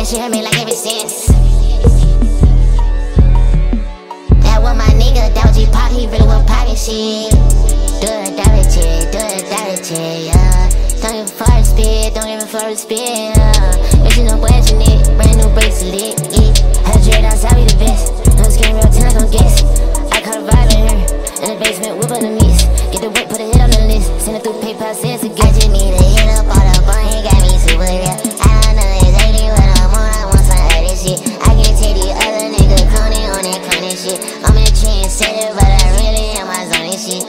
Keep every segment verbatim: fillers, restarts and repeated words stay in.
shit hurt me like ever since. That was my nigga, that was G-Pop, he really was poppin' shit. Do it, that it, shit, do it, that it, shit, yeah. Don't give a fuck to spit, don't give a fuck to spit, yeah. If you know what you need, brand new bracelet, yeah. Had a dread outside, we the best. No skin real ten, I don't guess. I caught a vibe in her, in the basement, whip on the mix. Get the weight, put a hit on the list. Send it through PayPal, send it again. I just need a hit up all up on, he got me super real. I don't know exactly what I'm on, I want some other shit. I can't take the other nigga cloning on that cloning shit. I'm a trendsetter, but I really am my zone and shit.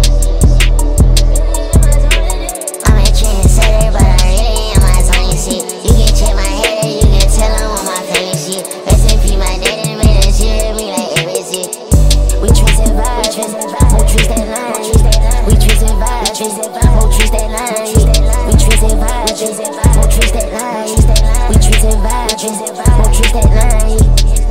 I'm a trendsetter, but I really am my zone and shit. You can check my head, you can tell I'm on my favorite shit. Rest in peace, my dad and man, that shit me like every shit. We twist and vibe, won't twist that line. We twist and vibe, won't twist that line. We twist and vibe, won't twist that line. We twist and vibe, won't twist that line.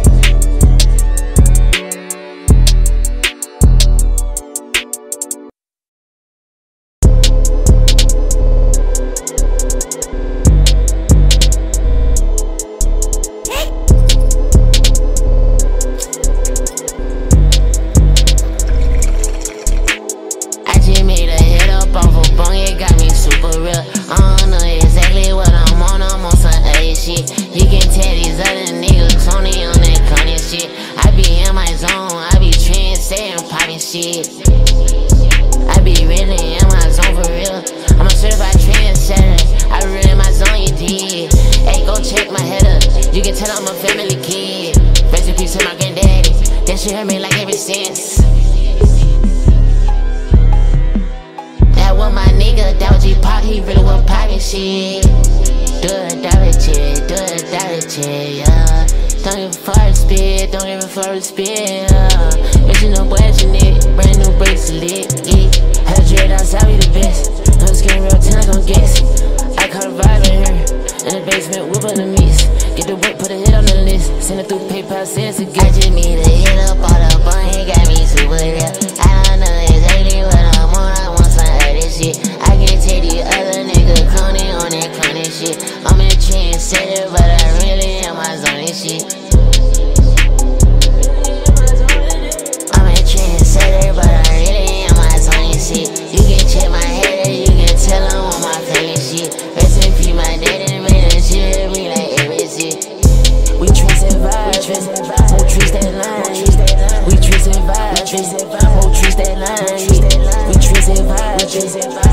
Shit. I be really in my zone for real. I'm a certified trendsetter. I be really in my zone, you did. Hey, go check my head up. You can tell I'm a family kid. Rest in peace to my granddaddy. That shit hurt me like ever since. That was my nigga, that was G-Pop, he really was poppin' shit. Do it, that it, shit, do it, that it, shit, yeah. Don't give a fuck to spit, don't give a fuck to spit, yeah. If you know what you need, brand new bracelet, yeah. Had a dread outside, we the best. No skin real ten, I don't guess. I caught a vibe in her, in the basement, whip on the mix. Get the weight, put a hit on the list. Send it through PayPal, send it again. I just need a hit up, all up on, he got me super real. I don't know exactly what I'm on, I want some other shit. I can't take the other nigga cloning on that cloning shit. I'm a trendsetter, but I really am my zone and shit. I'm a trendsetter, but I really am my zone and shit. You can check my head, you can tell I'm on my favorite shit. Rest in peace, my dad and man, that shit me like every shit. We twist and vibe, won't twist that line. We twist and vibe, won't twist that line. We twist and vibe.